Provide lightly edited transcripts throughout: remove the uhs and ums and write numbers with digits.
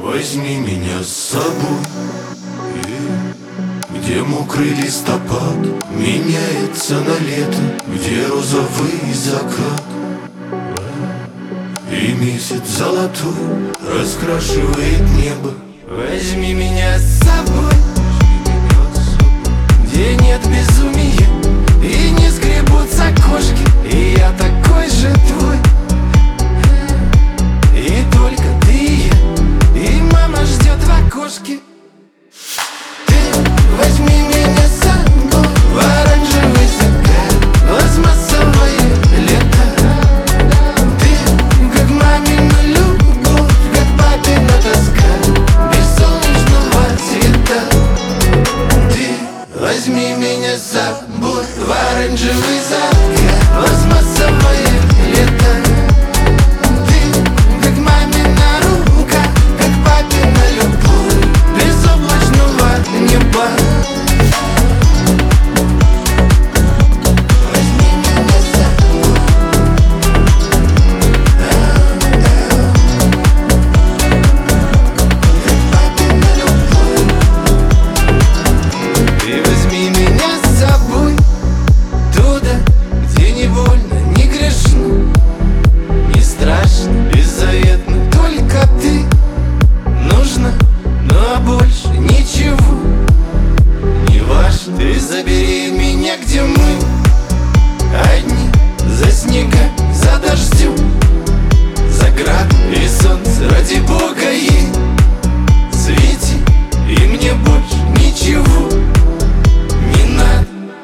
Возьми меня с собой, где мокрый листопад меняется на лето, где розовый закат и месяц золотой раскрашивает небо. Возьми меня с собой, где нет безумия и не скребутся кошки, и я такой же твой, и только ты и я, и мама ждет в окошке. Ты возьми меня с собой в оранжевый закат, пластмассовое лето. Ты как мамина любовь, как папина тоска, без солнечного света. Ты возьми меня с собой в оранжевый закат, пластмассовое лето. Ты как мамина рука, как папина любовь, без облачного неба. Возьми меня с собой, как папина любовь. Ты возьми меня с собой туда, где не больно, не грешно, не страшно, беззаветно. Только ты нужна, но больше ничего не важно. Ты забери меня, где мы одни, за снега, за дождем, за град и солнце. Ради Бога ей свети, и мне больше ничего не надо.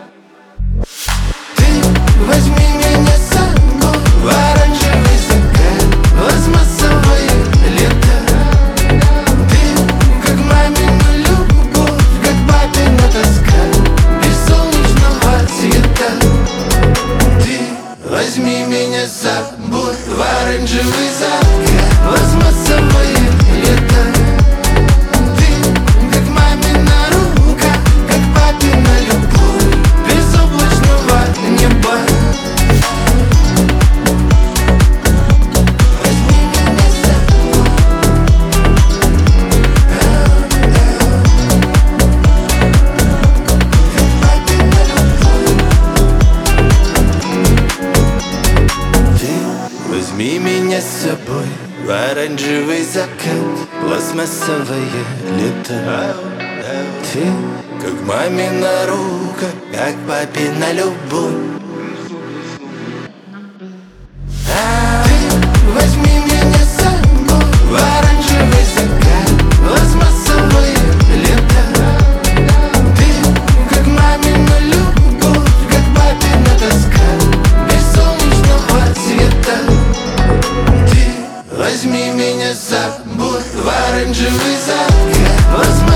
Ты возьми меня с собой в оранжевый закат, пластмассовое лето. Ты как мамина любовь, как папина тоска, без солнечного света. Ты возьми меня с собой в оранжевый закат, пластмассовое лето. Ты как мамина рука, как папина любовь, без облачного неба. Возьми меня с собой, как папина любовь. Ты возьми меня с собой в оранжевый закат, пластмассовое лето. Ты как мамина рука, как папина любовь. Ты возьми меня с собой в оранжевый закат, пластмассовое лето. Ты как мамина любовь, как папина тоска, без солнечного света. Ты возьми меня с собой в оранжевый закат,